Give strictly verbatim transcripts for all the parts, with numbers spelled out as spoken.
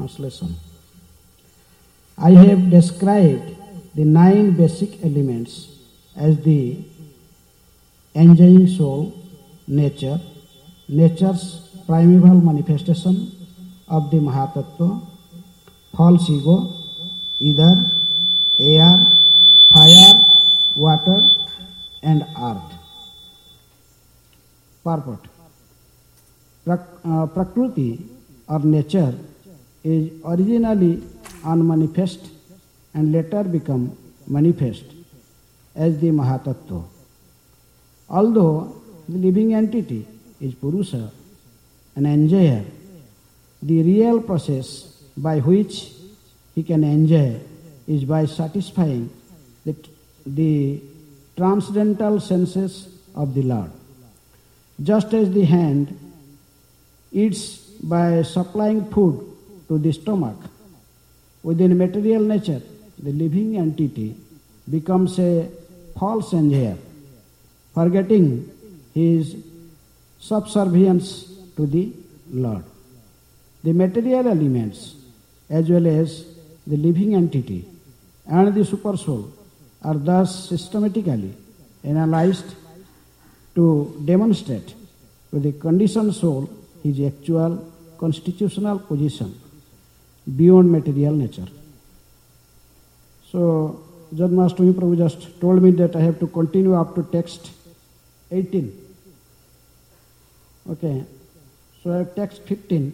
translation. I have described the nine basic elements as the enjoying soul, nature, nature's primeval manifestation of the Mahatattva, false ego, either air, fire, water, and earth. Purport. Prak- uh, Prakriti or nature is originally unmanifest and later become manifest as the Mahatattva. Although the living entity is Purusha, an enjoyer, the real process by which he can enjoy is by satisfying the, the transcendental senses of the Lord. Just as the hand eats by supplying food to the stomach, within material nature, the living entity becomes a false enjoyer, forgetting his subservience to the Lord. The material elements, as well as the living entity and the supersoul, are thus systematically analyzed to demonstrate to the conditioned soul his actual constitutional position beyond material nature. So, Janmashtami Prabhu just told me that I have to continue up to text eighteen. Okay, so I have text fifteen.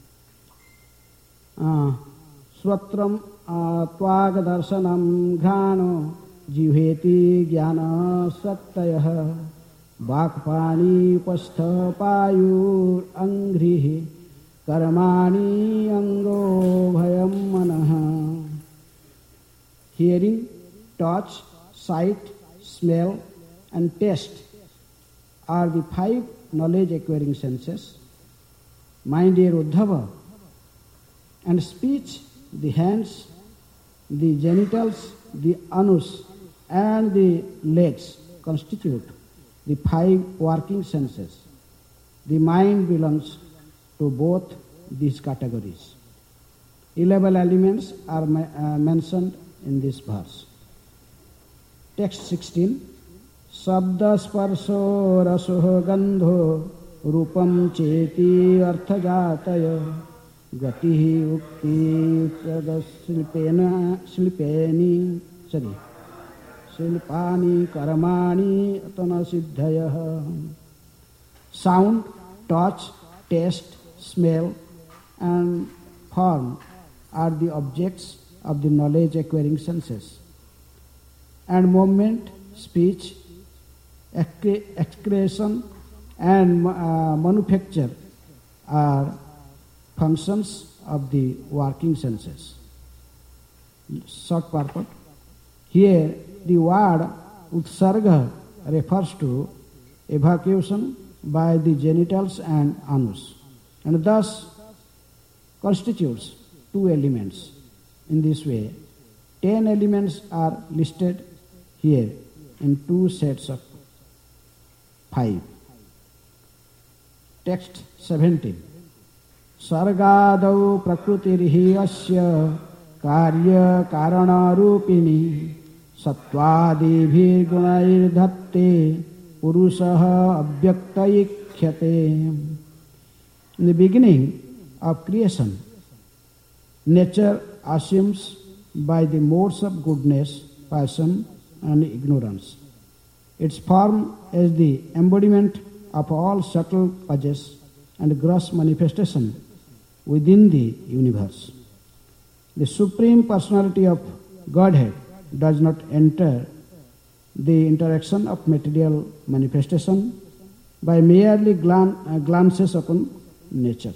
Swatram tvaga darshanam ghano jivheti jnana sattayah vakpani upastha payur angrihi karmani ango bhayam manah. Hearing, touch, sight, smell, and taste are the five knowledge-acquiring senses. My dear Uddhava, and speech, the hands, the genitals, the anus, and the legs constitute the five working senses. The mind belongs to both these categories. Eleven elements are uh, mentioned in this verse. Text sixteen. Sabda sparso rasoh gandho rupam cheti arthajataya gatihi ukti pradas silpeni sorry silpani karmani atana siddhayah. Sound, touch, taste, smell, and form are the objects of the knowledge-acquiring senses. And movement, speech, excretion, and uh, manufacture are functions of the working senses. Short purport. Here, the word utsarga refers to evacuation by the genitals and anus, and thus constitutes two elements. In this way, ten elements are listed here in two sets of five. Text seventeen. Sargadau prakrutirhi asya karya karana rupini sattvadibhir gunair dhatte purusaha abhyaktaikhyate. In the beginning of creation, nature assumes by the modes of goodness, passion, and ignorance its form as the embodiment of all subtle causes and gross manifestation within the universe. The Supreme Personality of Godhead does not enter the interaction of material manifestation by merely glan- uh, glances upon nature.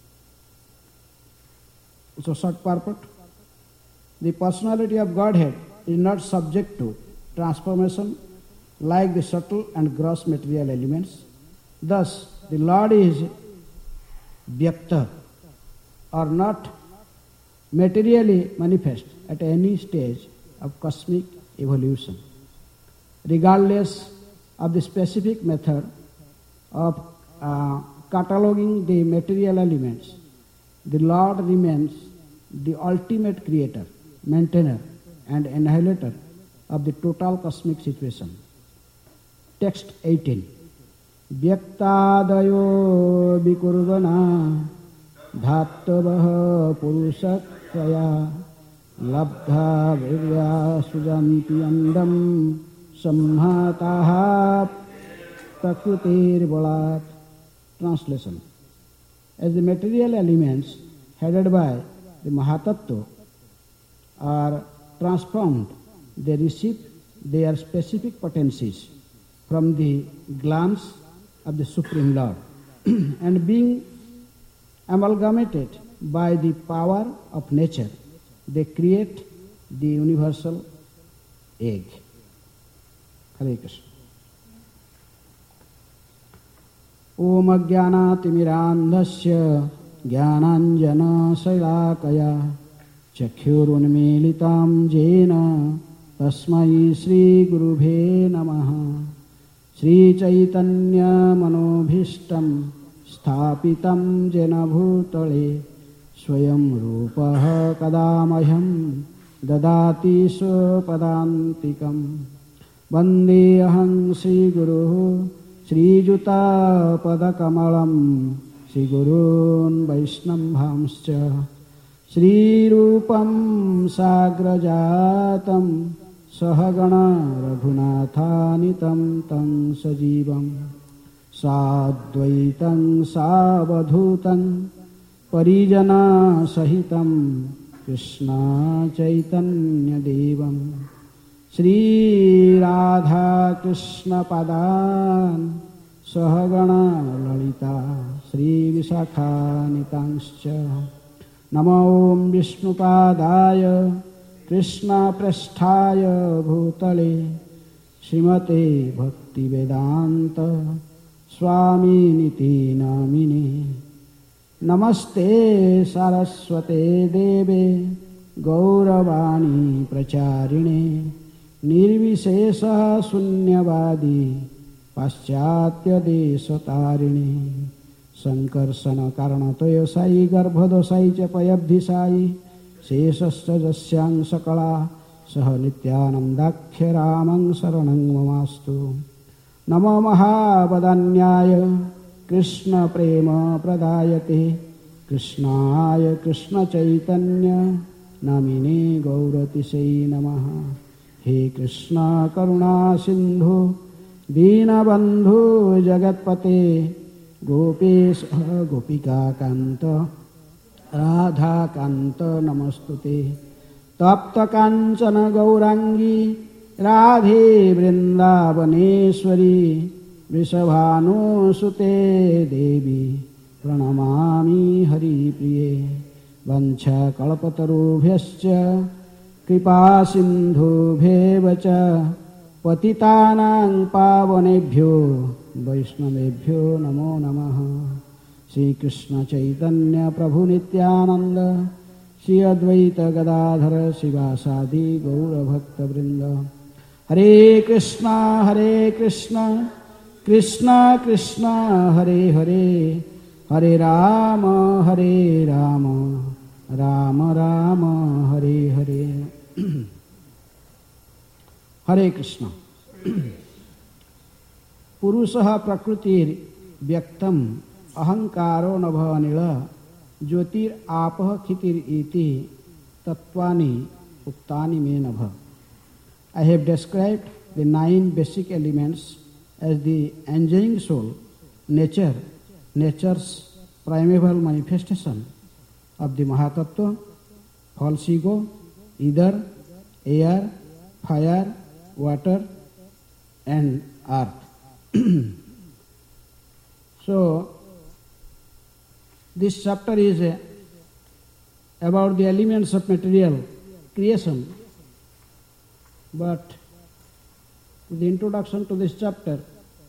So, short purport. The personality of Godhead is not subject to transformation like the subtle and gross material elements. Thus, the Lord is vyakta, or not materially manifest at any stage of cosmic evolution. Regardless of the specific method of uh, cataloging the material elements, the Lord remains the ultimate creator, maintainer, and annihilator of the total cosmic situation. Text eighteen. Vyaktadayo vikurvana dhaptavaha purusakraya labdha virya sujanti andam samhataha prakritir balat. Translation. As the material elements headed by the Mahatattva are transformed, they receive their specific potencies from the glance of the Supreme Lord and being amalgamated by the power of nature, they create the universal egg. Hare Krishna. Om Ajnanatimirandhasya Jnananjana Shailakaya Chakyurunmilitam Jena Tasmai Shri Gurubhe Namaha. Shri Chaitanya Manobhishtam Sthapitam Jena Bhutale Swayam Rupaha Kadamayam Dadati Swapadantikam Vande Aham Shri Guru Shri Juta Padakamalam Shri Gurun Vaishnambhamscha Shri Rupam Sagrajatam Sahagana Raghunatanitam Tang Sajivam Sadvaitam Savadhutam Parijana Sahitam Krishna Chaitanya Devam Shri Radha Krishna Padan Sahagana Lalita Shri Visakhanitamscha Namo Om Vishnupadaya Krishna Prasthaya Bhutale Srimate Bhakti Vedanta Swami Niti Namine Namaste Saraswate Deve Gauravani Pracharine Nirvishesha Sunyavadi Paschatya Desatarini Sankarsana Karanatoya Sai Garbhodosai Chapayabdhi Sai Sesasya Jasyang Sakala Saha Nityanandakhya Ramang Saranang Mamastu Namo Mahabadanyaya Krishna Prema Pradayate Krishnaya Krishna Chaitanya Namine Gauratisai Namaha. He Krishna Karuna Sindhu Deenabandhu Jagatpate Gopesha Gopika Kanta Radha Kanta Namastute Tapta Kanchana Gaurangi Radhe Vrindavaneshwari Vrishabhanu Sute Devi Pranamami Hari Priye Vancha Kalpatarubhyascha Kripa Sindhubheva cha Patitanang Pavanebhyo Vaishnavebhyo Namo Namaha. Shri Krishna Chaitanya Prabhu Nityananda Shri Advaita Gadadhara Sivasadi Gaura Bhakta Vrinda. Hare Krishna Hare Krishna Krishna Krishna Hare Hare Hare Rama Hare Rama Rama Rama Hare Hare. Hare Krishna. Purusha Prakritir Vyaktam Ahankaro Nabhanila Jyotir Apah Khitir Iti Tattvani Uktani Me Nabha. I have described the nine basic elements as the enjoying soul, nature, nature's primeval manifestation of the Mahatattva, false ego, ether, air, fire, water, and earth. So, this chapter is uh, about the elements of material creation, but the introduction to this chapter,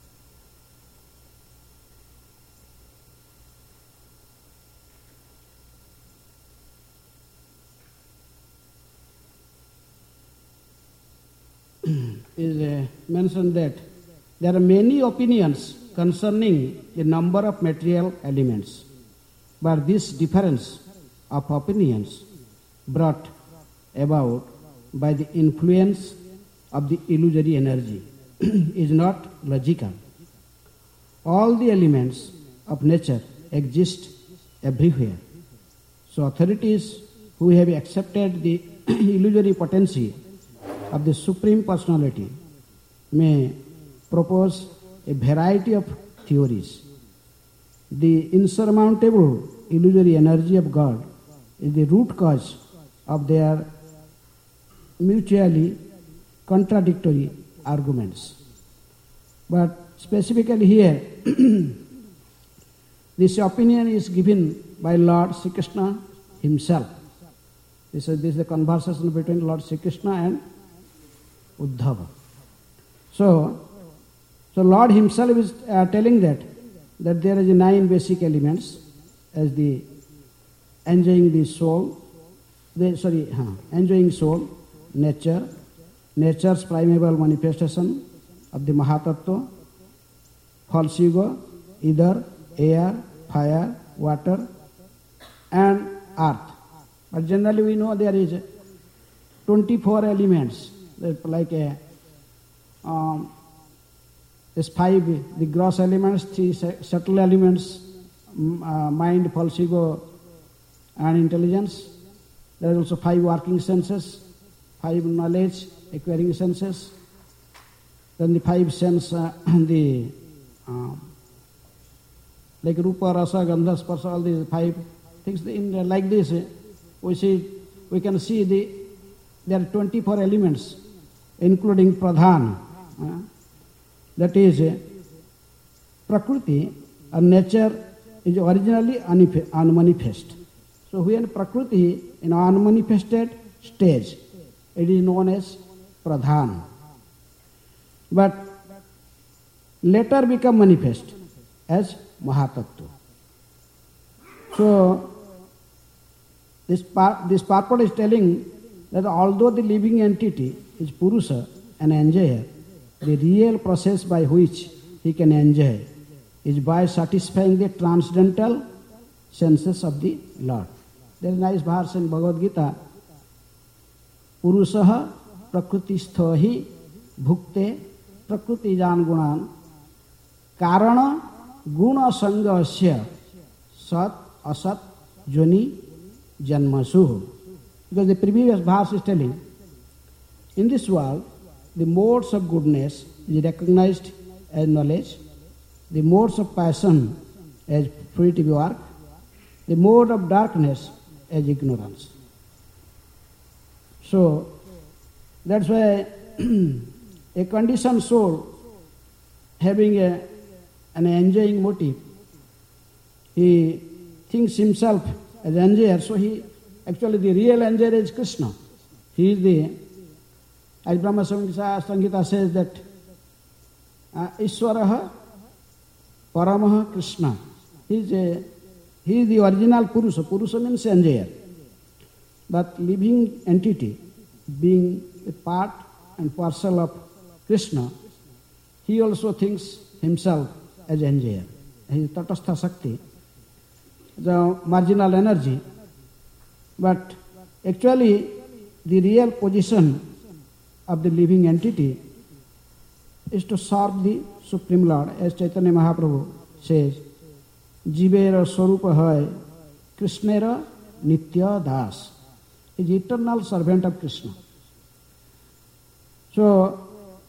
is uh, mentioned that there are many opinions concerning the number of material elements, but this difference of opinions brought about by the influence of the illusory energy is not logical. All the elements of nature exist everywhere. So authorities who have accepted the illusory potency of the Supreme Personality may propose a variety of theories. The insurmountable illusory energy of God is the root cause of their mutually contradictory arguments. But specifically here, this opinion is given by Lord Sri Krishna himself. This is, this is the conversation between Lord Sri Krishna and Uddhava. So, so Lord himself is uh, telling that that there is nine basic elements as the enjoying the soul, the, sorry, huh, enjoying soul, nature, nature's primeval manifestation of the Mahatattva, false ego, ether, air, fire, water, and earth. But generally we know there is twenty-four elements, like a, um, there's five, the gross elements, three subtle elements, uh, mind, false ego, and intelligence. There are also five working senses, five knowledge acquiring senses, then the five sense, uh, the um, like rupa, rasa, gandha, sparsha, all these five things. In uh, like this, uh, we see, we can see the there are twenty-four elements, including pradhan. Uh, that is, uh, prakriti or nature is originally unmanifest. So when prakriti in unmanifested stage, it is known as pradhan. But later become manifest as Mahatattva. So this part, this purport is telling that although the living entity is Purusa, an enjoyer, the real process by which he can enjoy is by satisfying the transcendental senses of the Lord. There is a nice verse in Bhagavad Gita, Purusaha prakrutisthahi bhukte prakrutijan gunan karana guna sangasya sat asat joni janmasu. Because the previous verse is telling, in this world, the modes of goodness is recognized as knowledge, the modes of passion as fruitive work, the mode of darkness as ignorance. So, that's why a conditioned soul having a, an enjoying motive, he thinks himself as enjoyer, so he actually the real enjoyer is Krishna. He is the, as Brahma Samhita says that uh, Ishwaraha Paramaha Krishna. He is, a, he is the original Purusa. Purusa means enjoyer. But living entity, being a part and parcel of Krishna, he also thinks himself as enjoyer. He is Tatastha Sakti, the marginal energy. But actually, the real position of the living entity is to serve the Supreme Lord. As Chaitanya Mahaprabhu says, Jivera Swarupa hai Krishnera Nitya Das. He is eternal servant of Krishna. So,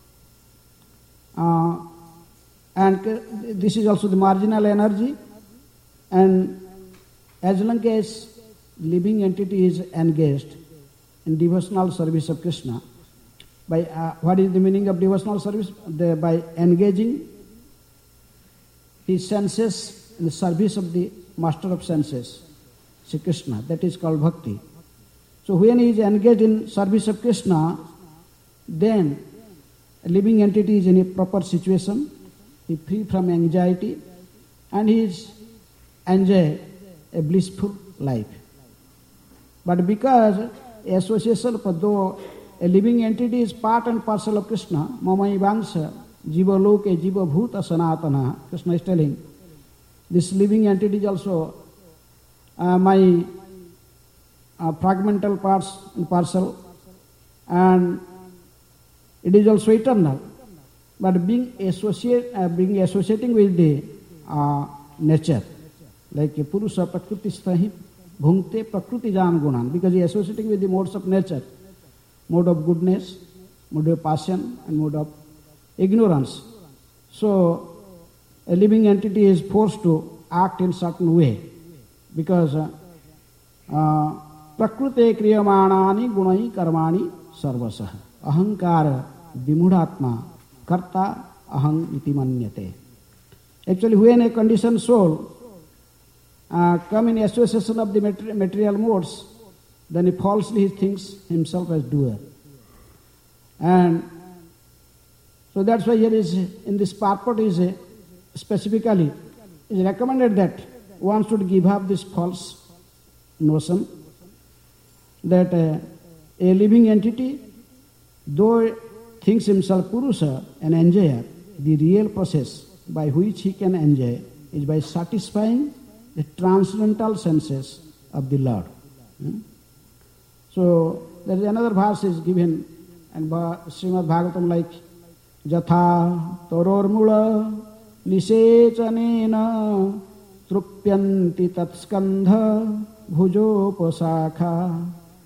uh, and this is also the marginal energy, and as long as living entity is engaged in devotional service of Krishna, by uh, what is the meaning of devotional service? The, by engaging his senses in the service of the master of senses, Sri Krishna. That is called bhakti. So when he is engaged in service of Krishna, then a living entity is in a proper situation, he is free from anxiety, and he is enjoy a blissful life. But because association, though a living entity is part and parcel of Krishna, Mamai Vangsha, Jiva Loke, Jiva Bhuta Sanatana, Krishna is telling, this living entity is also uh, my uh, fragmental parts and parcel, and it is also eternal. But being associate, uh, being associating with the uh, nature, like a Purusha Prakriti Stahi Bhunkte Prakriti Jan Gunan, because he is associating with the modes of nature, mode of goodness, mode of passion, and mode of ignorance. So a living entity is forced to act in certain way, because uh, uh, Prakrute kriyamanani gunai karmani sarvasah ahankara vimudhatma karta aham iti manyate. Actually, when a conditioned soul uh, come in association of the material modes, then he falsely thinks himself as doer. And so that's why here is, in this purport is uh, specifically, is recommended that one should give up this false notion that uh, a living entity, though thinks himself Purusha, an enjoyer, the real process by which he can enjoy is by satisfying the transcendental senses of the Lord. Hmm? So there is another verse is given, and Srimad Bhagavatam like Jatha Toror Mula Nisechanena Trupyanti Tatskandha Bhujopasakha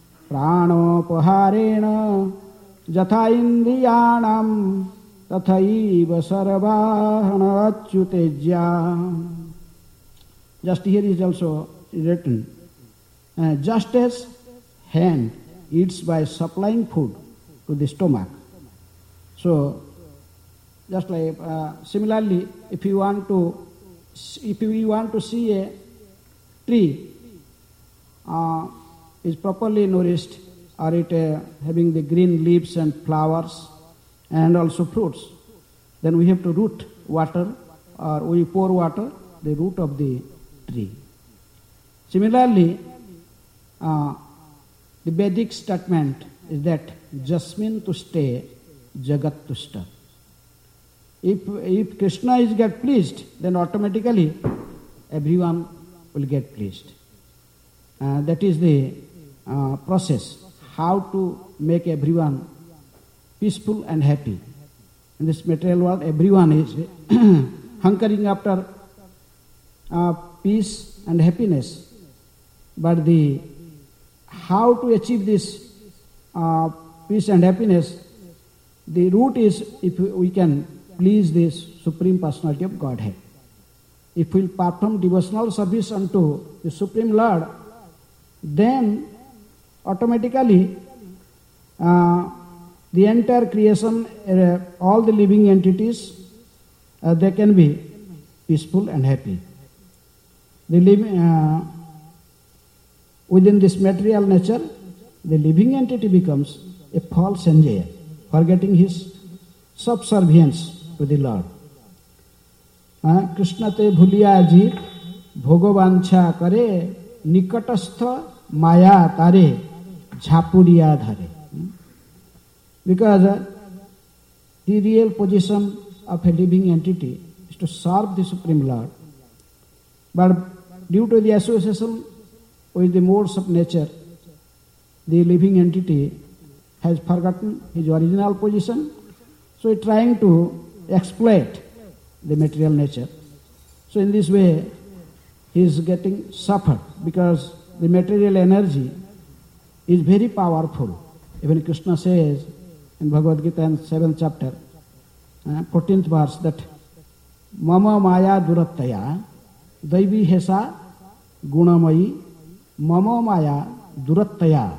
Pranopaharena Jatha Indriyanam Tathaiva Sarvahana Achyutejya. Just here is also written, uh, just as hand eats by supplying food to the stomach. So, just like uh, similarly, if you want to, if you want to see a tree uh, is properly nourished, or it uh, having the green leaves and flowers and also fruits, then we have to root water, or we pour water the root of the tree. Similarly, uh, the Vedic statement is that Jasmin to stay, Jagat to stay. If, if Krishna is get pleased, then automatically everyone will get pleased. Uh, that is the uh, process, how to make everyone peaceful and happy. In this material world, everyone is hunkering after uh, peace and happiness. But the how to achieve this uh, peace and happiness, the root is if we can please this Supreme Personality of Godhead. If we perform devotional service unto the Supreme Lord, then automatically uh, the entire creation, uh, all the living entities, uh, they can be peaceful and happy. The living, uh, within this material nature, the living entity becomes a false enjoyer, forgetting his subservience to the Lord. Uh, Krishna te bhuliya jeet bhogavancha kare nikatastha maya tare jhapuriya dhare. Because uh, the real position of a living entity is to serve the Supreme Lord. But due to the association with the modes of nature, the living entity has forgotten his original position, so he is trying to exploit the material nature. So in this way, he is getting suffered, because the material energy is very powerful. Even Krishna says in Bhagavad Gita in seventh chapter, uh, fourteenth verse, that Mama Maya Durattaya Daivi Hesa Gunamayi Mama Maya Durattaya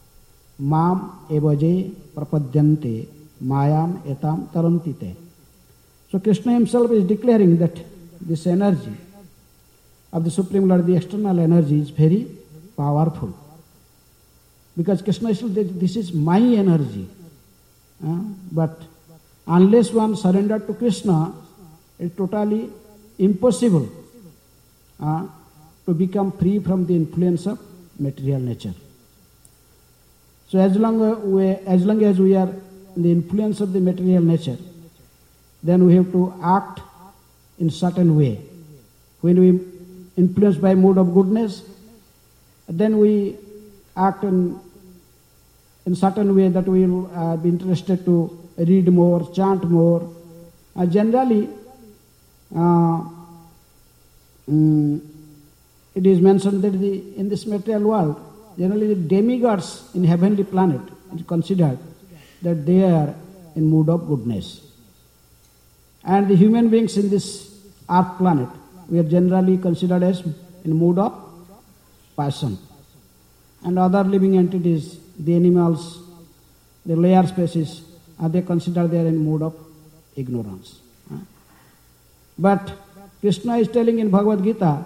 Mam Evaje Prapadyante Mayam Etam Tarantite. So Krishna himself is declaring that this energy of the Supreme Lord, the external energy, is very powerful. Because Krishna says that this is my energy. Uh, but unless one surrendered to Krishna, it's totally impossible uh, to become free from the influence of material nature. So as long as we, as long as we are in the influence of the material nature, then we have to act in certain way. When we influenced by mood of goodness, then we act in, in certain way that we will uh, be interested to read more, chant more. Uh, generally, uh, mm, it is mentioned that the, in this material world, generally the demigods in heavenly planet is considered that they are in mood of goodness. And the human beings in this earth planet, we are generally considered as in mood of passion. And other living entities, the animals, the lower species, are they considered they are in mood of ignorance. But Krishna is telling in Bhagavad Gita,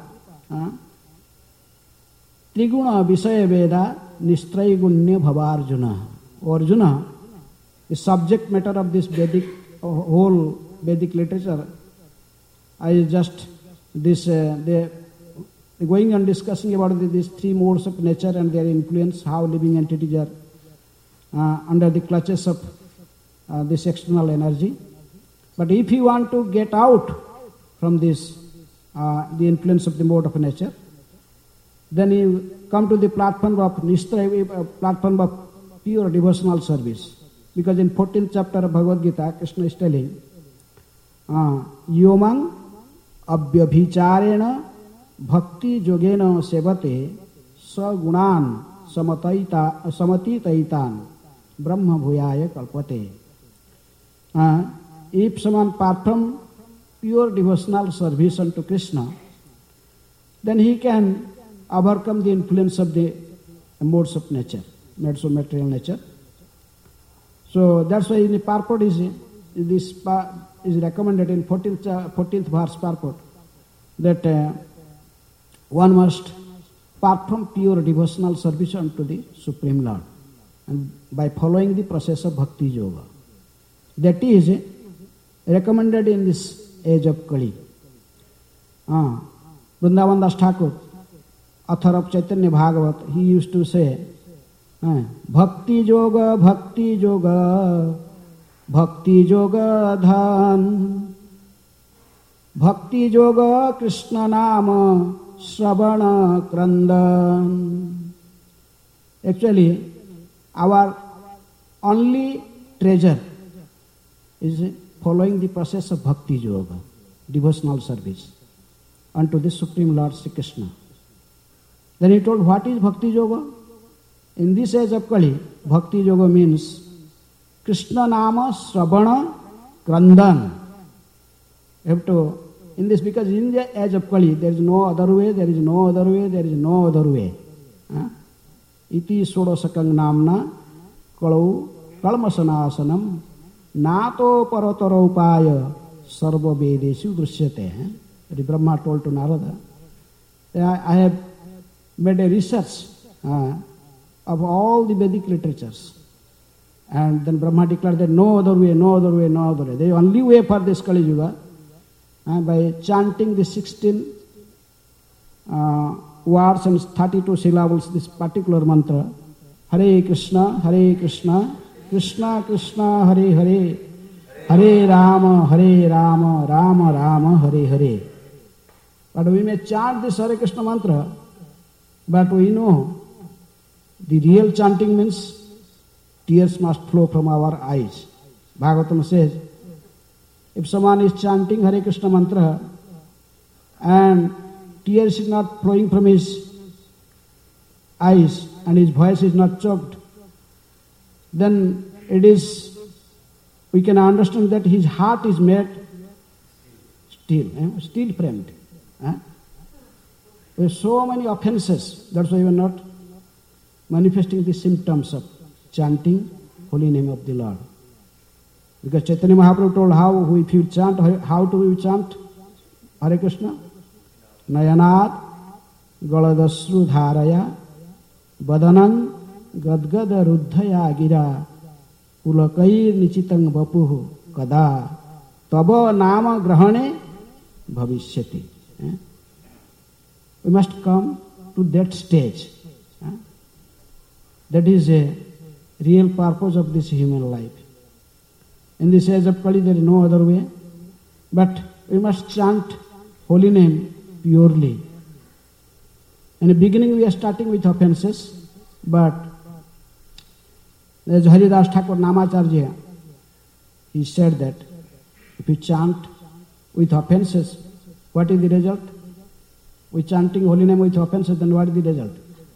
Triguna Visaya Veda Nistraigunya Bhavarjuna. Arjuna, the subject matter of this Vedic, uh, whole Vedic literature, I just, this, uh, they, going on discussing about the, these three modes of nature and their influence, how living entities are uh, under the clutches of uh, this external energy. But if you want to get out from this, uh, the influence of the mode of nature, then you come to the platform of Nishtra, uh, platform of pure devotional service. Because in fourteenth chapter of Bhagavad Gita, Krishna is telling, uh, Yomang abhyabhicharena bhakti yogena sevate sagunan samataita samatitaitan brahma bhuyaya kalpate. Uh, if someone perform pure devotional service unto Krishna, then he can overcome the influence of the modes of nature, modes of material nature. So that's why in the purport is this is recommended in fourteenth, uh, fourteenth verse purport that uh, one must perform pure devotional service unto the Supreme Lord, and by following the process of Bhakti Yoga. That is uh, recommended in this age of Kali. Uh, Vrindavan Das Thakur, author of Chaitanya Bhagavat, he used to say, Bhakti Yoga, Bhakti Yoga, Bhakti Yoga Dhan, Bhakti Yoga Krishna Nama Shravana Krandan. Actually, our only treasure is following the process of Bhakti Yoga, devotional service unto the Supreme Lord Sri Krishna. Then he told, what is Bhakti Yoga? In this age of Kali, Bhakti Yoga means Krishna Nama Shravana Krandan. You have to, in this, because in the age of Kali, there is no other way, there is no other way, there is no other way. Iti Sodasakang Namna Kalau Kalmasanasanam Nato Paratara Upaya Sarva Vedesu Drishyate. The Brahma told to Narada, I have made a research uh, of all the Vedic literatures. And then Brahma declared that no other way, no other way, no other way. The only way for this Kali Yuga, uh, by chanting the sixteen uh, words and thirty-two syllables, this particular mantra, Hare Krishna, Hare Krishna, Krishna Krishna, Hare Hare, Hare Rama, Hare Rama, Rama Rama, Hare Hare. But we may chant this Hare Krishna mantra, but we know the real chanting means tears must flow from our eyes. Bhagavatam says, if someone is chanting Hare Krishna mantra and tears is not flowing from his eyes and his voice is not choked, then it is, we can understand that his heart is made steel, eh? steel framed. Eh? There are so many offenses, that's why we are not manifesting the symptoms of chanting holy name of the Lord. Because Chaitanya Mahaprabhu told how if you chant, how do we chant Hare Krishna? Nayanat Galadasru Dharaya Badanang Gadgada Ruddhaya Gira Ulakair Nichitang Vapuhu Kada Taba Nama Grahane Bhavishyati. We must come to that stage. That is a real purpose of this human life. In this age of Kali, there is no other way. But we must chant holy name purely. In the beginning, we are starting with offenses, But as Haridas Thakur Namacharya, he said that if you chant with offenses, what is the result? We chanting holy name with offenses, then what is the result?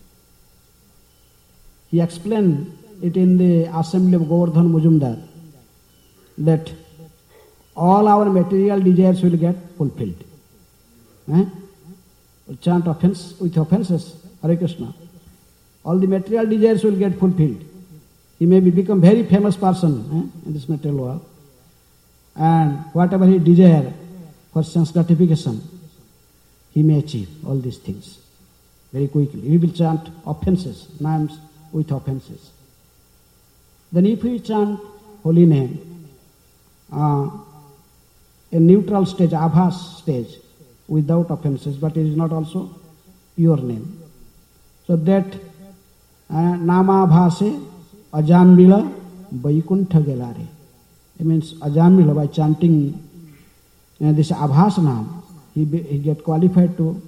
He explained it in the assembly of Govardhan Mujumdar that all our material desires will get fulfilled. Eh? We chant offense with offenses, Hare Krishna. All the material desires will get fulfilled. He may be become very famous person eh, in this material world. And whatever he desire for sense gratification, he may achieve all these things very quickly. He will chant offenses, names with offenses. Then if we chant holy name, uh, a neutral stage, abhas stage, without offenses, but it is not also pure name. So that uh, nama bhase ajamila vaikuntha gelare. It means ajamila, by chanting uh, this abhas nam, he, be, he get qualified to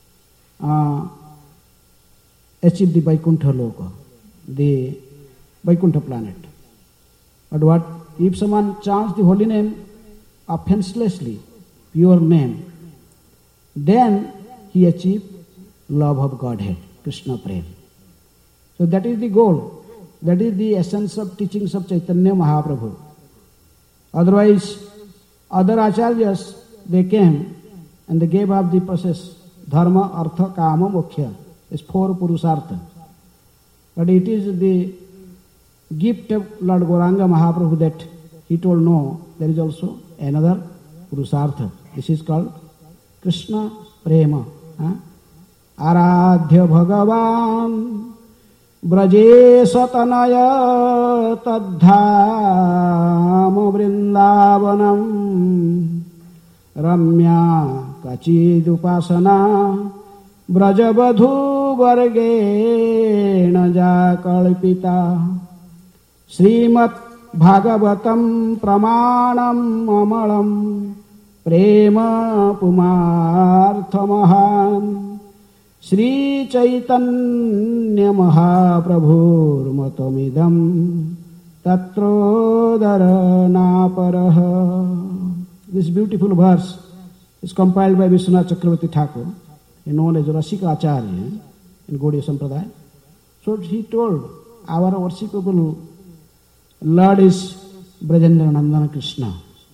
uh, achieve the Vaikuntha Loka, the Vaikuntha planet. But what if someone chants the holy name offenselessly, pure name, then he achieve love of Godhead, Krishna Prem. So that is the goal. That is the essence of teachings of Chaitanya Mahaprabhu. Otherwise, other acharyas, they came and they gave up the process, dharma, artha, kama, moksha. It's four purusartha. But it is the gift of Lord Gauranga Mahaprabhu that he told, no, there is also another purusartha. This is called Krishna Prema. Aradhya Bhagavan Braje Satanaya Tadhama Vrindavanam Ramya Kachidupasana Brajabadhu Vargena Jakalpita Srimat Bhagavatam Pramanam Amalam Prema Pumarthamahan Sri Chaitanya Mahaprabhur Matamidam Tatrodara Naparaha. This beautiful verse is compiled by Vishwanath Chakravarti Thakur, known as Rasika Acharya in Gaudiya Sampradaya. So he told, our worshipable Lord is Brajendra Nandana Krishna.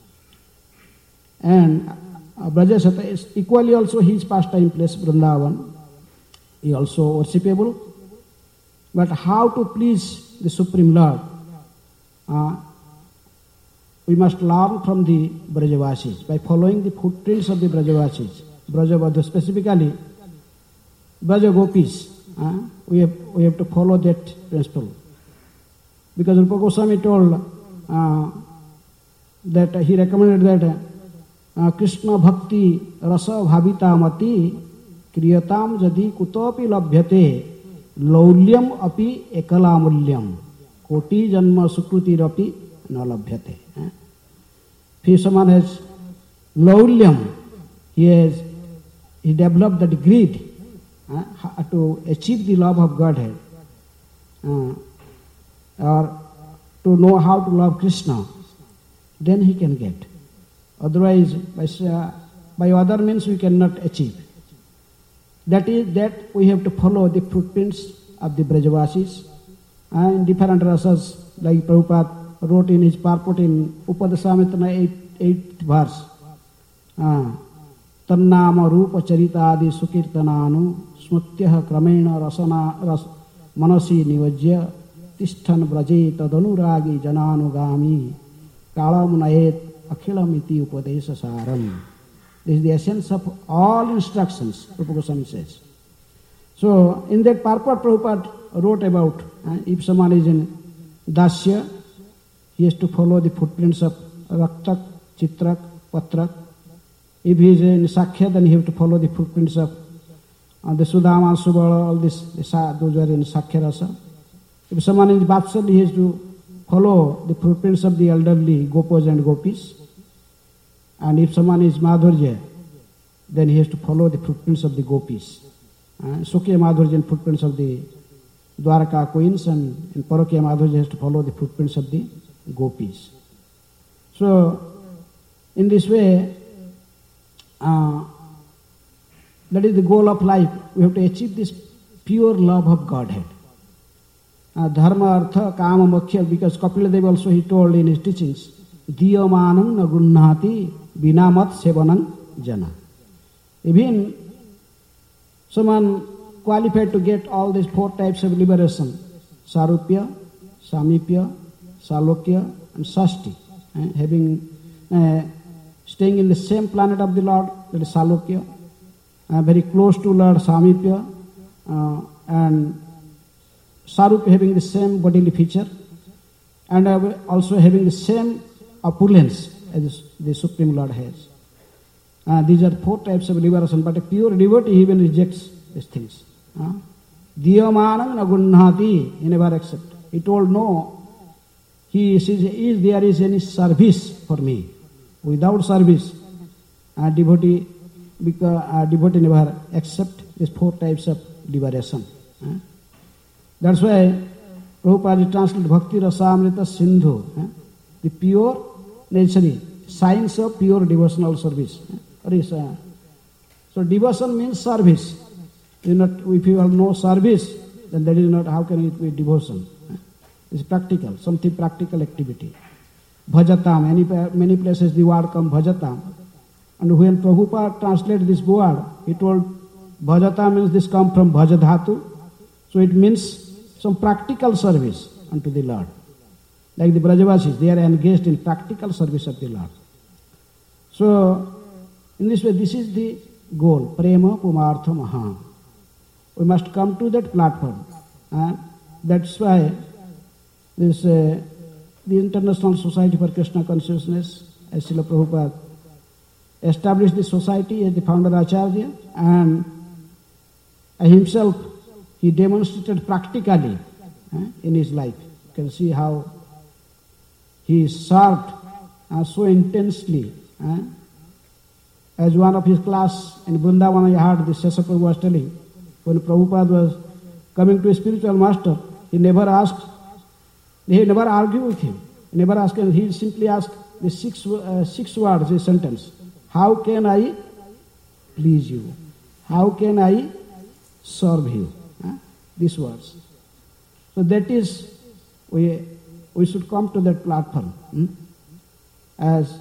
And uh, Brajasata is equally also his pastime place, Vrindavan. He also worshipable. But how to please the Supreme Lord? Uh, we must learn from the Brajavasis by following the footprints of the Brajavasis. Brajavadhu, specifically Brajagopis. Uh, we, have, we have to follow that principle. Because Rupa Goswami told uh, that uh, he recommended that uh, uh, Krishna Bhakti Rasa Bhavita Mati Kriyatam Jadi Kutopi Labhyate Laulyam Api Ekalamulyam Koti Janma Sukruti Rapi Nalabhyate. Uh. If someone has Laulyam, he has he developed that greed uh, to achieve the love of Godhead. Uh, or to know how to love Krishna, then he can get. Otherwise, by, uh, by other means we cannot achieve. That is that we have to follow the footprints of the Brajavasis and different rasas, like Prabhupada wrote in his purport in Upadashamitana eighth, eighth verse. Tannama rupa charitadi sukirtananu smutyaha kramena rasana ras manasi nivajya Tishthan braje tadanuragi jananugami kalam nayet akhilamiti upadesa saram. This is the essence of all instructions, Rupa Goswami says. So, in that purport, Prabhupada wrote about uh, if someone is in Dasya, he has to follow the footprints of Raktak, Chitrak, Patrak. If he is in Sakhya, then he has to follow the footprints of uh, the Sudama, Subala, all this, those are in Sakhya Rasa. If someone is Vatsal, he has to follow the footprints of the elderly Gopas and Gopis. And if someone is Madhurya, then he has to follow the footprints of the Gopis. Uh, Sukya Madhurya and footprints of the Dwarka queens, and in Parokya Madhurya has to follow the footprints of the gopis. So, in this way, uh, that is the goal of life. We have to achieve this pure love of Godhead. Uh, dharma, artha, kama, moksha, because Kapila Dev also he told in his teachings, Diyamanam na gunnati binamat sevanam jana. Even someone qualified to get all these four types of liberation, Sarupya, Samipya, Salokya and Sasti, eh, having uh, staying in the same planet of the Lord, that is Salokya, uh, very close to Lord Samipya, uh, and Sarupya having the same bodily feature, and uh, also having the same opulence as the Supreme Lord has. Uh, these are four types of liberation, but a pure devotee even rejects these things. Diyamanam na gunnati, he never accepts. He told no, he says, is there is any service for me. Without service, a devotee, because a devotee never accept these four types of liberation. Uh, That's why Prabhupada translated Bhakti Rasamrita Sindhu, eh? the pure, necessary science of pure devotional service. Eh? Uh, so devotion means service. You not, if you have no service, then that is not, how can it be devotion? Eh? It's practical, something practical activity. Bhajatam, any, many places the word comes bhajatam. And when Prabhupada translated this word, he told bhajatam means this comes from bhajadhatu. So it means some practical service unto the Lord. Like the Brajavasis, they are engaged in practical service of the Lord. So, in this way, this is the goal, Prema Pumartha Maha. We must come to that platform. And that's why this, uh, the International Society for Krishna Consciousness, as Srila Prabhupada established the society as the founder Acharya, and himself he demonstrated practically eh, in his life. You can see how he served uh, so intensely. Eh. As one of his class in Vrindavan, I heard the Sesa Prabhu was telling, when Prabhupada was coming to a spiritual master, he never asked, he never argued with him. He never asked him, he simply asked the six, uh, six words, a sentence. How can I please you? How can I serve you? These words. So that is, we we should come to that platform. Hmm? As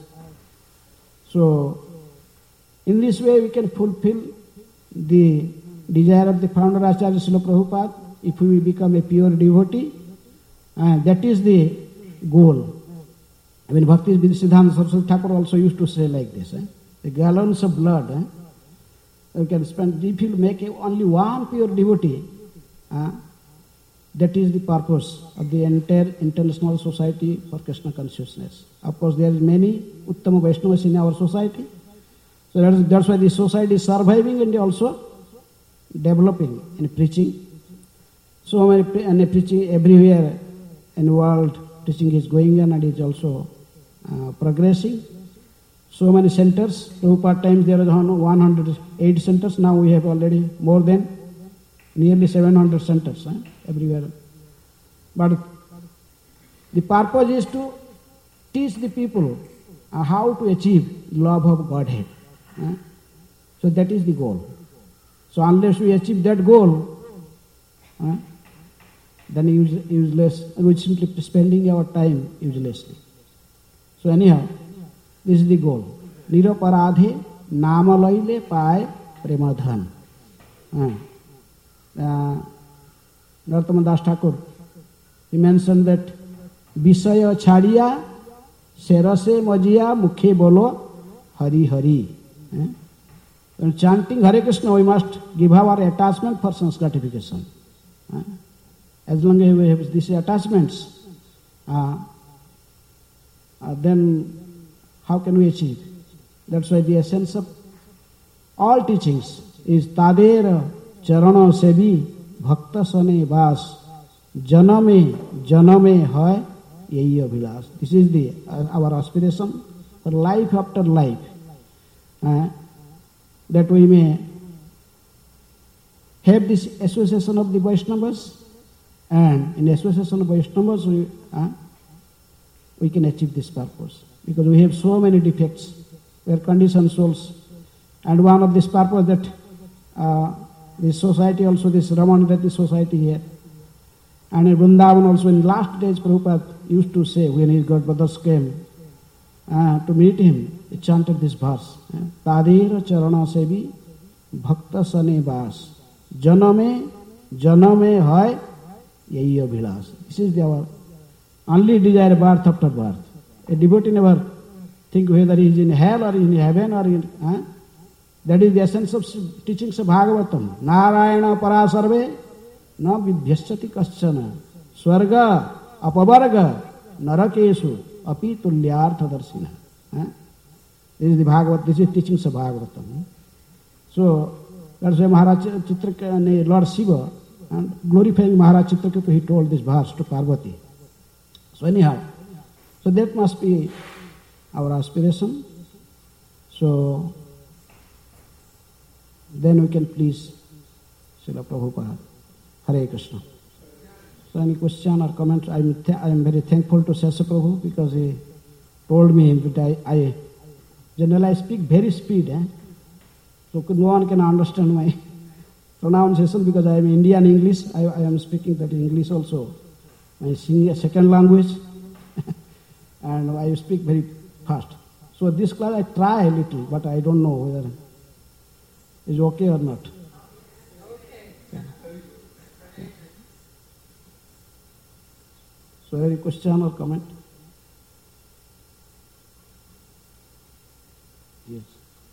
so, in this way we can fulfill the desire of the founder Acharya Srila Prabhupada. If we become a pure devotee, and that is the goal. I mean, Bhakti Siddhanta Saraswati Thakur also used to say like this: eh? the gallons of blood. Eh? You can spend if you make only one pure devotee. Uh, that is the purpose of the entire International Society for Krishna Consciousness. Of course, there are many Uttama Vaishnavas in our society. So that is, that's why the society is surviving and also developing and preaching. So many and preaching everywhere in the world, teaching is going on and is also uh, progressing. So many centers. Prabhupada times there are one hundred eight centers. Now we have already more than nearly seven hundred centers eh, everywhere. But the purpose is to teach the people uh, how to achieve love of Godhead. Eh. So that is the goal. So unless we achieve that goal, eh, then use, useless, we simply spending our time uselessly. So anyhow, this is the goal. Niroparadhe namalaile pae premadhan. Eh. Uh, Narottam Das Thakur, he mentioned that Visaya Chadiya Serase Majia Mukhe Bolo Hari Hari. Eh? When chanting Hare Krishna, we must give our attachment for sense gratification. Eh? As long as we have these attachments, uh, uh, then how can we achieve? That's why the essence of all teachings is Tader चरणों से भी भक्त सने वास जनमे जनमे है यही Abhilash. This is the uh, our aspiration for life after life, uh, that we may have this association of the Vaishnavas And in association of Vaishnavas, we, uh, we can achieve this purpose. Because we have so many defects. We are conditioned souls. And one of this purpose that uh, this society also, this Ramanirati society here, and in Vrindavan also, in last days Prabhupada used to say, when his godbrothers came uh, to meet him, he chanted this verse, Tadera Charana Sevi Bhakta Sane Vas Janame Janame Hai Yahi Abhilas. This is our only desire, birth after birth. A devotee never think whether he is in hell or in heaven or in... Uh, that is the essence of teachings of Bhagavatam. Narayana Parasarve Na Vidhyasati Kaschana Swarga Apavarga Narakesu Api Tulyartha Darsina. Uh, this is the Bhagavad, this is teachings of Bhagavatam. So, that's why Maharaj Chitraka, Lord Shiva, and glorifying Maharaj Chitraketu, he told this verse to Parvati. So anyhow, so that must be our aspiration. So then we can please Srila Prabhupada. Hare Krishna. So any question or comment? I am th- I am very thankful to Sesa Prabhu because he told me that I, I generally I speak very speed. Eh? So no one can understand my pronunciation because I am Indian English. I, I am speaking that English also. My second language. And I speak very fast. So this class I try a little, but I don't know whether it's okay or not. Okay. Yeah. Yeah. So any question or comment? Yes.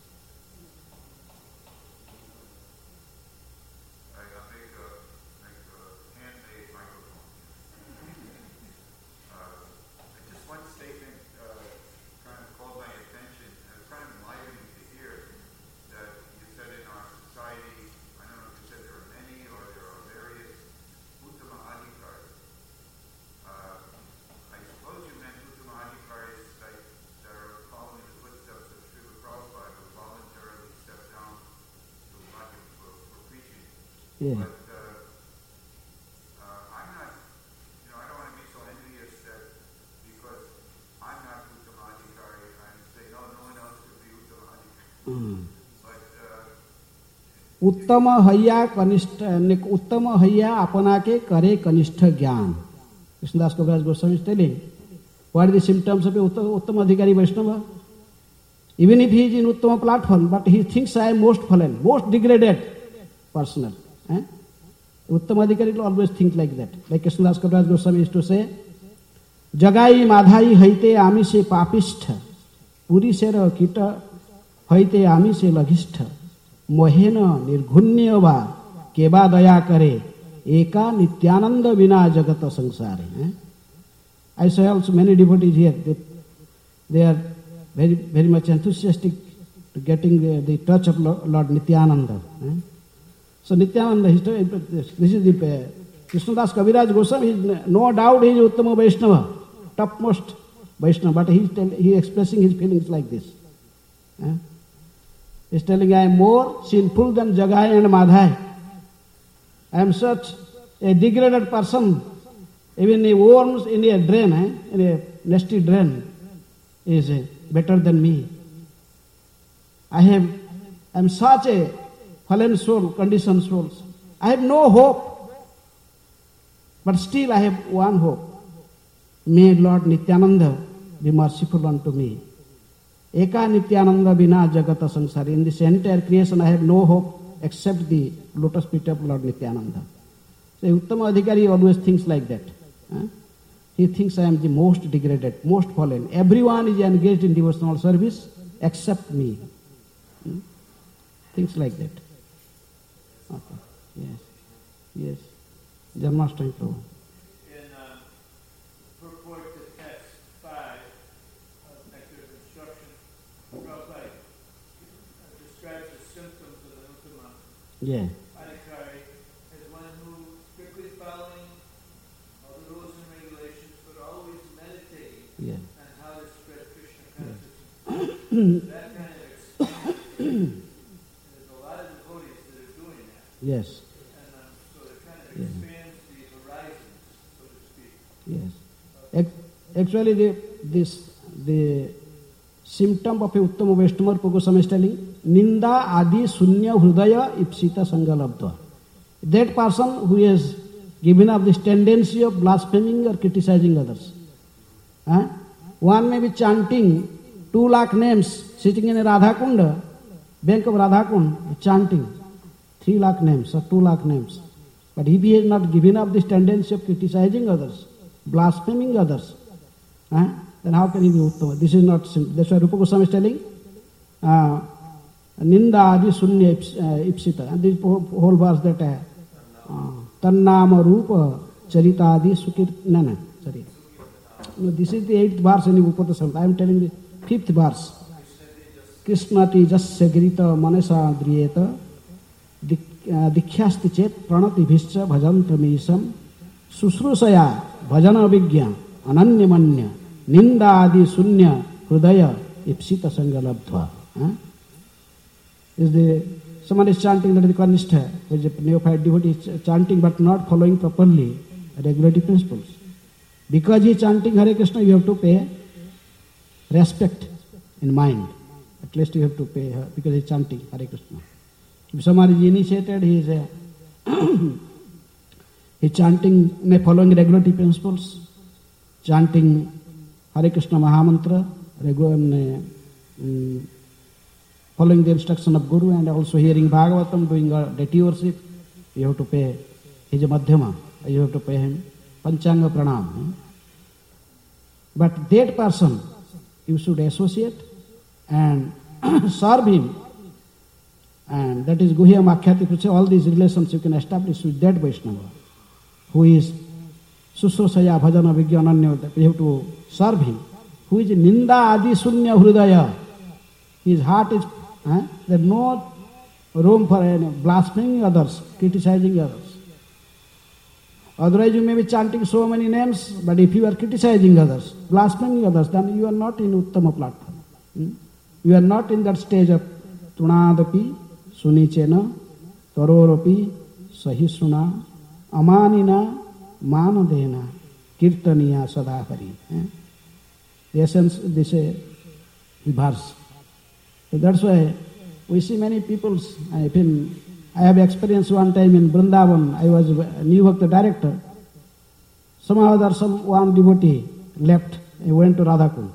Yeah. But uh, uh, I'm not, you know, I don't want to be so envious that because I'm not Uttamadhikari, I'm saying, no, no one else could be Uttamadhikari. Mm. But उत्तम हैया कनिष्ठ उत्तम हैया अपना के करे कनिष्ठ ज्ञान. Krishnadas Kaviraj Goswami is telling what are the symptoms of a Uttama Adhikari Vaishnava. Even if he is in Uttama platform, but he thinks I am most fallen, most degraded personal. Eh? Uttama Adhikari will always think like that. Like Krishnadas Kaviraj Goswami used to say, Jagai madhai haite ami se papistha, puri sera kita haite ami se lagistha, mohena nirghunya va keba daya kare, eka nityananda vina jagata sangsare. Eh? I saw also many devotees here, they, they are very very much enthusiastic to getting the, the touch of Lord Nityananda. Eh? So Nityananda, this is the uh, Krishnadas Kaviraj Goswami, no doubt he is Uttama Vaishnava, topmost Vaishnava, but he is tell, he expressing his feelings like this. Eh? He is telling, I am more sinful than Jagai and Madhai. I am such a degraded person, even a worms in a drain, eh? in a nasty drain, is uh, better than me. I have, I am such a fallen soul, conditioned souls. I have no hope, but still I have one hope. May Lord Nityananda be merciful unto me. Eka Nityananda vina jagata sansari. In this entire creation I have no hope except the lotus feet of Lord Nityananda. So Uttama Adhikari always thinks like that. Huh? He thinks I am the most degraded, most fallen. Everyone is engaged in devotional service except me. Hmm? Things like that. Okay. Yes. Yes. Janmashtami Prabhu. In uh, purport to text five of Nectar's instruction, Prabhupada uh, describes the symptoms of the Uttama Yeah. Adhikari as one who strictly following all the rules and regulations, but always meditating Yeah. on how to spread Krishna consciousness. That kind of experience. There's a lot of devotees that are doing that. Yes. And um, so it kind of Yeah. expands the horizon Yes. Ac- Actually, the, this, the symptom of a Uttama Vaishnava, Rupa Goswami is telling, Ninda Adi Sunya Hrudaya Ipsita Sangalabdva. That person who has given up this tendency of blaspheming or criticizing others. Huh? One may be chanting two lakh names, sitting in a Radha Kunda, bank of Radha Kund, chanting three lakh names or two lakh names. But if he has not given up this tendency of criticizing others, blaspheming others, huh? then how can he be Uttama? This is not simple. That's why Rupa Goswami is telling, uh, Ninda Adi Sunya Ipsita. And this whole verse that uh, Tannama Rupa Charita Adi Sukir. No, no, sorry. No, this is the eighth verse in the Upata Samhita. I am telling the fifth verse. Krishnati Jasya Girita Manasa Driyeta Dikhyasti Chet Pranati Bhischa Bhajantamisham Susrusaya Bhajana Vigya Ananyamanya Ninda Adi Sunya Hrudaya Ipsita Sangalabdhva. Huh? Is the someone is chanting that the Kanistha, which is a neophyte devotee is chanting but not following properly regulative principles. Because he is chanting Hare Krishna, you have to pay respect in mind. At least you have to pay her because he is chanting Hare Krishna. If someone is initiated, he is a he is chanting, may following regulative principles, chanting Hare Krishna Mahamantra, regular, um, following the instruction of Guru and also hearing Bhagavatam, doing a deity worship, you have to pay. He is a Madhyama, you have to pay him Panchanga Pranam. But that person, you should associate and serve him. And that is Guhya Makhyati Krucha. All these relations you can establish with that Vaishnava, who is Susrusaya Bhajana Vigyananya, that we have to serve him. Who is Ninda Adi Sunya Hrudaya. His heart is, eh? there is no room for any blaspheming others, criticizing others. Otherwise you may be chanting so many names, but if you are criticizing others, blaspheming others, then you are not in Uttama platform. Hmm? You are not in that stage of Tunadapi, Sunichena, Taroropi, Sahisuna, Amanina, Manadena, Kirtaniya Sadahari. Eh? The essence, this is the verse. So that's why we see many people, I, been, I have experienced one time in Vrindavan, I was New Bhakta director. Somehow there some one devotee left, he went to Radhakund.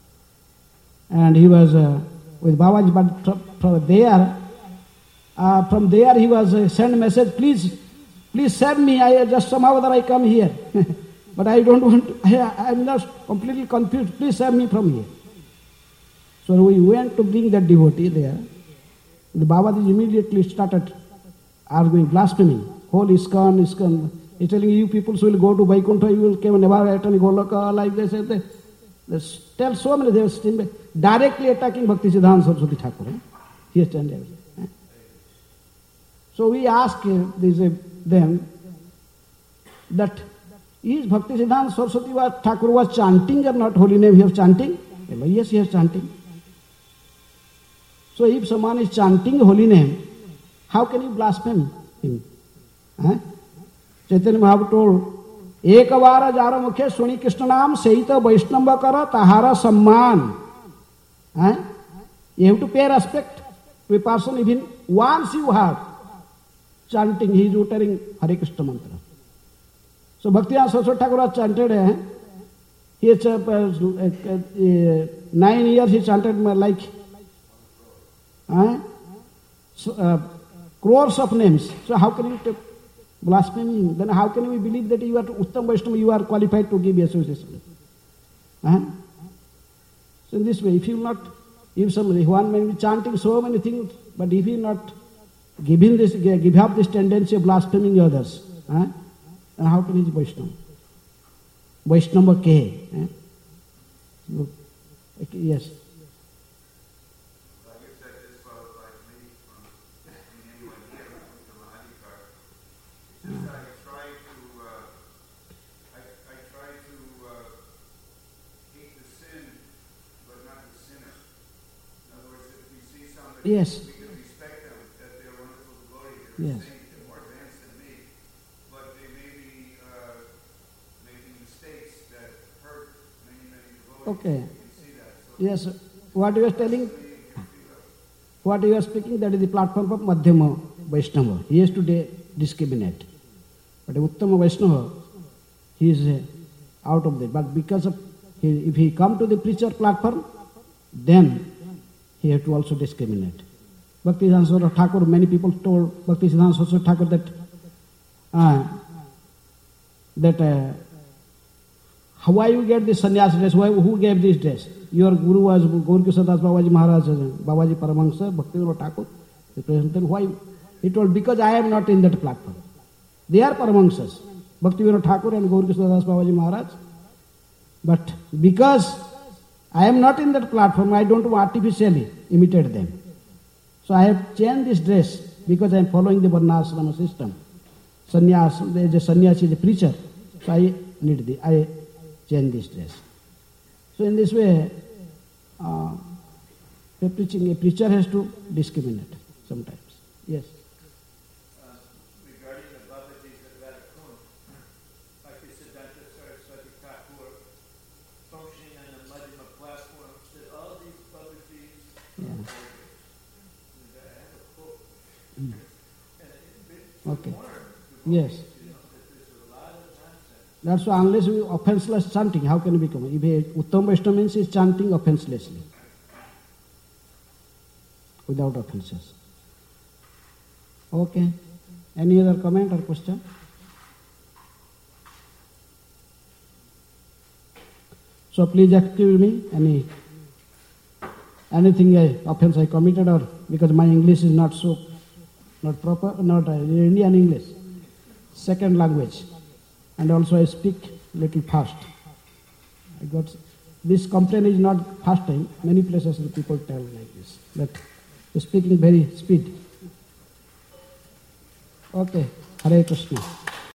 And he was uh, with Babaji, but from there, uh, from there he was uh, sent message, please, please save me, I just somehow that I come here. But I don't want to, I am just completely confused, please save me from here. So we went to bring that devotee there. The Babaji immediately started arguing, blaspheming. Whole ISKCON, ISKCON. He's telling you people will go to Vaikuntha, you will come never attend Goloka, like this. They, they tell so many, they were directly attacking Bhakti Siddhanta Saraswati Thakur. Eh? He is standing. Eh? So we asked uh, this, uh, them that is Bhakti Siddhanta Saraswati was, Thakur was chanting or not holy name? He was chanting? Yes, he was chanting. So if someone is chanting holy name, how can you blaspheme him? Eh? Chaitanya Mahaprabhu told, Ekavara jara mukhe suni Krishna naam seita Vaishnava kara tahara samman. Eh? You have to pay respect to a person even once you have chanting, he is uttering Hare Krishna mantra. So Bhaktivedanta Saraswati Thakur has chanted, eh? he has, uh, uh, uh, nine years he chanted like uh, so, uh, crores of names. So how can you take blasphemy? Then how can we believe that you are Uttam Vaishnava, you are qualified to give association? Uh? So in this way, if you not, if somebody, one may be chanting so many things, but if he not giving this, give up this tendency of blaspheming others, uh, then how can he be Vaishnava? Vaishnava K. Eh? So, okay, yes. Like you said, this was like me from anyone here with the Mahadikar. It's just I try to, uh, I, I try to uh, hate the sin, but not the sinner. In other words, if we see somebody, Yes. we can respect them, that they're wonderful devotees, they're Yes. saints, they're more advanced than me, but they may be uh, making mistakes Okay. Yes. What you are telling, what you are speaking, that is the platform of Madhyama Vaishnava. He has to di- discriminate. But Uttama Vaishnava, he is uh, out of that. But because of, he, if he come to the preacher platform, then he have to also discriminate. Bhaktisiddhanta Saraswati Thakur, many people told Bhaktisiddhanta Saraswati Thakur that uh, that uh, why you get this sannyas dress? Why, who gave this dress? Your guru was Gaurkishora Das Babaji Maharaj, Babaji Paramahansa, Bhaktivinoda Thakur. The president, why? He told, because I am not in that platform. They are Paramahansas, Bhaktivinoda Thakur and Gaurkishora Das Babaji Maharaj. But because I am not in that platform, I don't artificially imitate them. So I have changed this dress because I am following the Varnashrama system. Sannyas, there is a sannyasi, is a preacher. So I need the, I change this dress. So in this way, uh, a preaching, a preacher has to discriminate sometimes. Yes. Uh, regarding the Babajis at Radhakund, Bhaktisiddhanta Saraswati Thakur, functioning on the Madhyama platform, that all these Babajis Yeah. are bogus. I have a quote. Mm. And it, it, Okay. more, Yes. you know, that there's a lot of nonsense. That's why unless we offenseless chanting, how can we become? If a Uttam Vaishnava means is chanting offenselessly, without offenses. Okay. Any other comment or question? So please accuse me any anything I, offense I committed, or because my English is not so not proper, not uh, Indian English, second language, and also I speak little fast. I got this complaint is not first time. Many places the people tell like this, that speaking very speed. Okay, Hare Krishna.